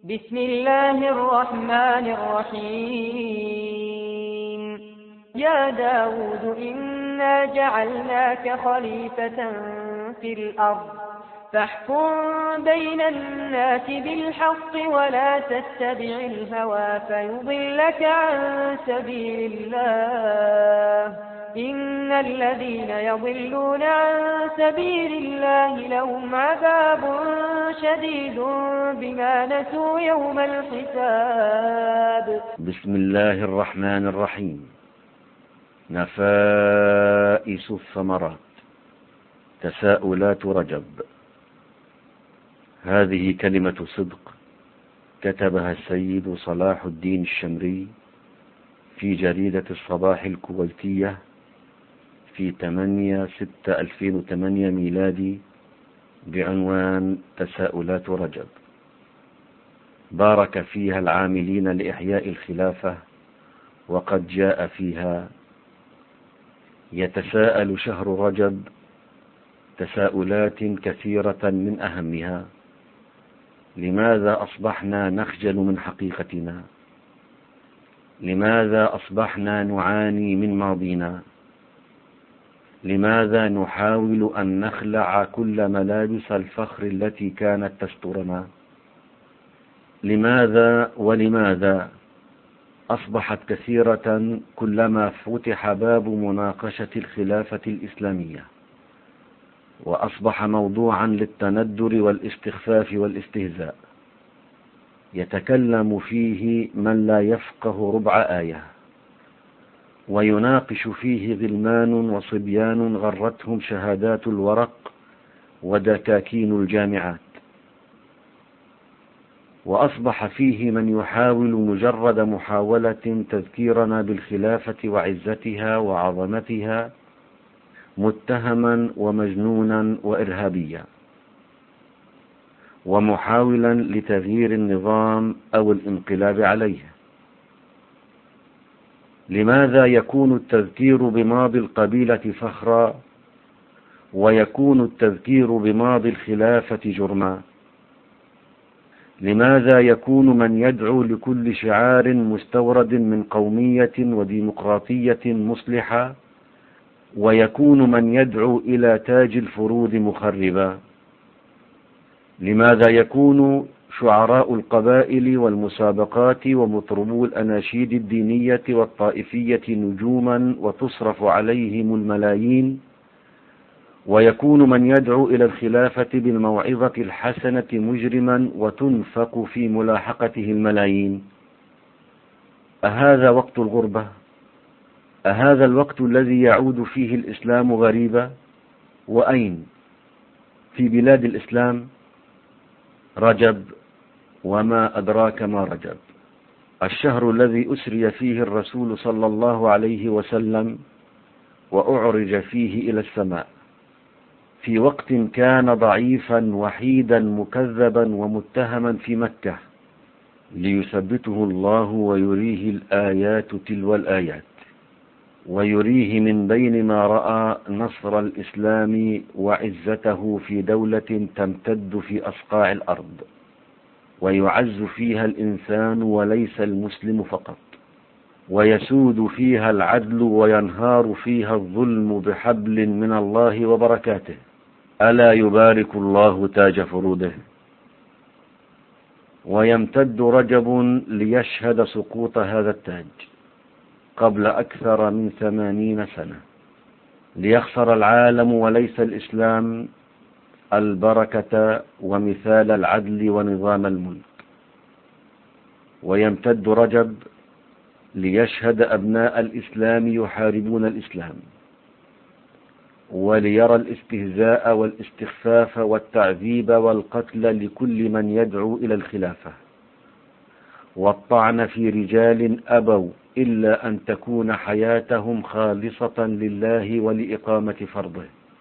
بسم الله الرحمن الرحيم. يا داود إنا جعلناك خليفة في الأرض فاحكم بين الناس بالحق ولا تتبع الهوى فيضلك عن سبيل الله. إن الذين يضلون عن سبيل الله لهم عذاب شديد بما نسوا يوم الحساب. بسم الله الرحمن الرحيم. نفائس الثمرات، تساؤلات رجب. هذه كلمة صدق كتبها السيد صلاح الدين الشمري في جريدة الصباح الكويتية في 8/6/2008 ميلادي بعنوان تساؤلات رجب. بارك فيها العاملين لإحياء الخلافة، وقد جاء فيها: يتساءل شهر رجب تساؤلات كثيرة، من أهمها: لماذا أصبحنا نخجل من حقيقتنا؟ لماذا أصبحنا نعاني من ماضينا؟ لماذا نحاول أن نخلع كل ملابس الفخر التي كانت تسترنا؟ لماذا أصبحت كثيرة كلما فتح باب مناقشة الخلافة الإسلامية، وأصبح موضوعا للتندر والاستخفاف والاستهزاء، يتكلم فيه من لا يفقه ربع آية، ويناقش فيه غلمان وصبيان غرتهم شهادات الورق ودكاكين الجامعات، وأصبح فيه من يحاول مجرد محاولة تذكيرنا بالخلافة وعزتها وعظمتها متهما ومجنونا وإرهابيا، ومحاولا لتغيير النظام أو الانقلاب عليه. لماذا يكون التذكير بماضي القبيلة فخرا، ويكون التذكير بماضي الخلافة جرما؟ لماذا يكون من يدعو لكل شعار مستورد من قومية وديمقراطية مصلحة، ويكون من يدعو إلى تاج الفروض مخربا؟ لماذا يكون شعراء القبائل والمسابقات ومطربو الأناشيد الدينية والطائفية نجوما وتصرف عليهم الملايين، ويكون من يدعو إلى الخلافة بالموعظة الحسنة مجرما وتنفق في ملاحقته الملايين؟ أهذا وقت الغربة؟ أهذا الوقت الذي يعود فيه الإسلام غريبا؟ وأين؟ في بلاد الإسلام. رجب، وما أدراك ما رجب. الشهر الذي أسري فيه الرسول صلى الله عليه وسلم وأعرج فيه إلى السماء، في وقت كان ضعيفا وحيدا مكذبا ومتهما في مكة، ليثبته الله ويريه الآيات تلو الآيات، ويريه من بين ما رأى نصر الإسلام وعزته في دولة تمتد في أصقاع الأرض، ويعز فيها الإنسان وليس المسلم فقط، ويسود فيها العدل وينهار فيها الظلم بحبل من الله وبركاته. ألا يبارك الله تاج فروده. ويمتد رجب ليشهد سقوط هذا التاج قبل أكثر من 80 سنة، ليخسر العالم وليس الإسلام البركة ومثال العدل ونظام الملك. ويمتد رجب ليشهد أبناء الإسلام يحاربون الإسلام، وليرى الاستهزاء والاستخفاف والتعذيب والقتل لكل من يدعو إلى الخلافة، والطعن في رجال أبوا إلا أن تكون حياتهم خالصة لله ولإقامة فرضه،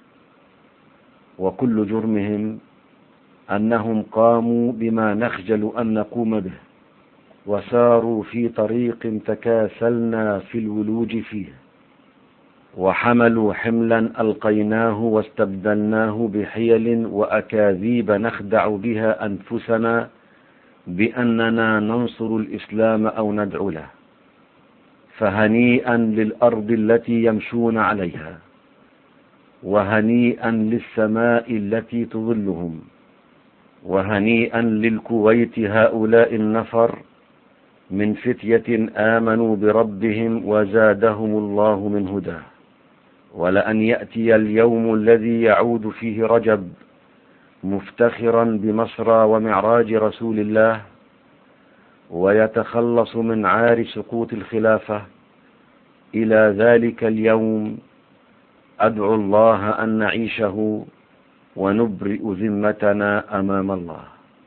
وكل جرمهم أنهم قاموا بما نخجل أن نقوم به، وساروا في طريق تكاسلنا في الولوج فيه، وحملوا حملا ألقيناه واستبدلناه بحيل وأكاذيب نخدع بها أنفسنا بأننا ننصر الإسلام أو ندعو له، فهنيئا للأرض التي يمشون عليها، وهنيئا للسماء التي تظلهم، وهنيئا للكويت هؤلاء النفر من فتية آمنوا بربهم وزادهم الله من هداه. ولأن يأتي اليوم الذي يعود فيه رجب مفتخرا بمصرى ومعراج رسول الله، ويتخلص من عار سقوط الخلافة. إلى ذلك اليوم أدعو الله أن نعيشه ونبرئ ذمتنا أمام الله.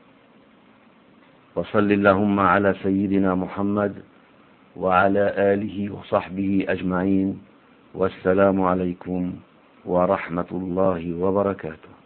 وصل اللهم على سيدنا محمد وعلى آله وصحبه أجمعين، والسلام عليكم ورحمة الله وبركاته.